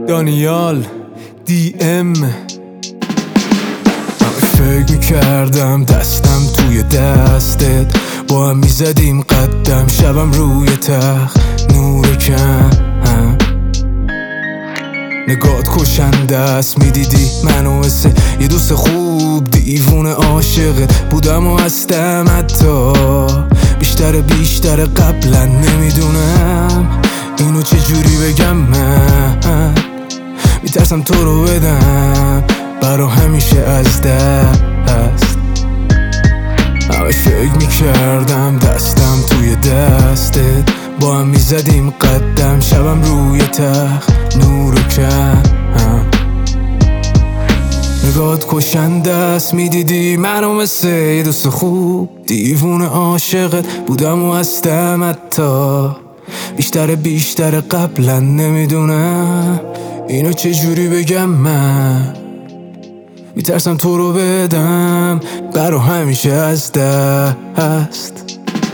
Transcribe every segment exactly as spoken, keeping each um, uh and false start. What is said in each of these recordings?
دانیال دی ام. فکر میکردم دستم توی دستت، با هم میزدیم قدم، شبم روی تخت نور کم. نگات کشنده است، میدیدی منو مثل یه دوست خوب، دیوونه عاشقت بودم و هستم، حتی بیشتر بیشتر قبلا. نمیدونم اینو چجوری بگم، من میترسم تو رو بدم برا همیشه از دست. همش فکر میکردم دستم توی دستت، با هم میزدیم قدم، شبم روی تخت نور کم. نگات کشنده است، میدیدی منو مثل یه دوست خوب، دیوونه عاشقت بودم و هستم، حتی بیشتر بیشتر قبلا. نمیدونم اینو چجوری بگم، من میترسم تو رو بدم برا همیشه از دست.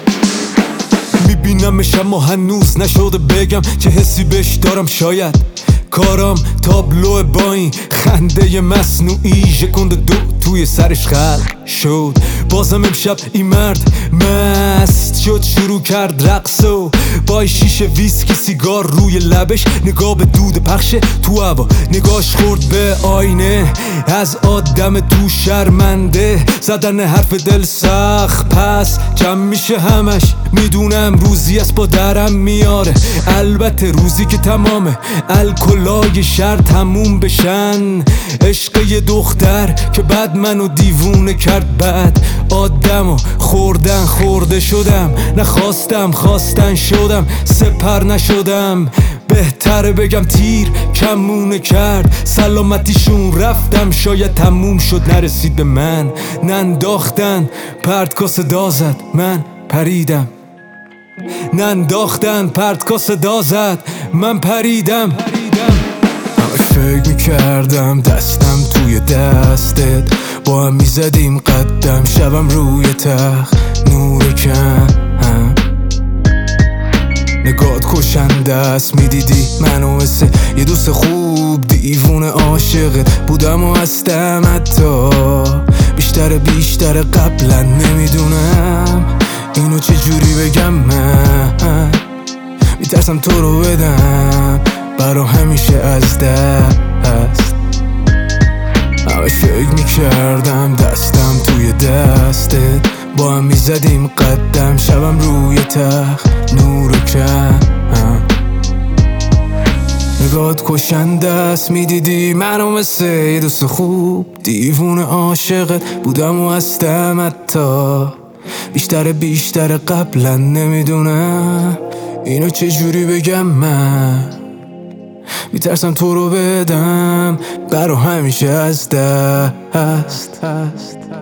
میبینمش اما هنوز نشده بگم چه حسی بهش دارم، شاید کارم تابلو با این خنده مصنوعی ژکونده دو توی سرش خلق شد. بازم امشب این مرد مست شد، شروع کرد رقص و با شیشه ویسکی سیگار روی لبش، نگاه به دود پخش تو هوا، نگاش خورد به آینه از آدم تو شرمنده. زدن حرف دل سخت پس جمع میشه همش، میدونم روزی است با درم میاره، البته روزی که تمامه الکلای شهر تموم بشن. عشق یه دختر که بعد منو دیوونه کرد، بعد آدمو خوردن خورده شدم، نخواستم خواستن شدم، سپر نشدم. بهتره بگم تیر کمونه کرد، سلامتیشون رفتم، شاید تموم شد نرسید به من. ننداختن پرد کاسه دازد، من پریدم. ننداختن پرد کاسه دازد، من پریدم. همش فکر میکردم دستم توی دستت، با هم میزدیم قدم، شبم روی تخت نور کم. نگات کشنده است، میدیدی منو مثل یه دوست خوب، دیوونه عاشقت بودم و هستم، حتی بیشتر بیشتر قبلا. نمیدونم اینو چجوری بگم، من میترسم تو رو بدم برا همیشه از دست. همش فکر میکردم دستم توی دستت، با هم میزدیم قدم، شبم روی تخت نور کم. نگات کشنده است، میدیدی منو مثل یه دوست خوب، دیوونه عاشقت بودم و هستم، حتی بیشتر بیشتر قبلا. نمیدونم اینو چجوری بگم، من میترسم تو رو بدم برا همیشه از دست.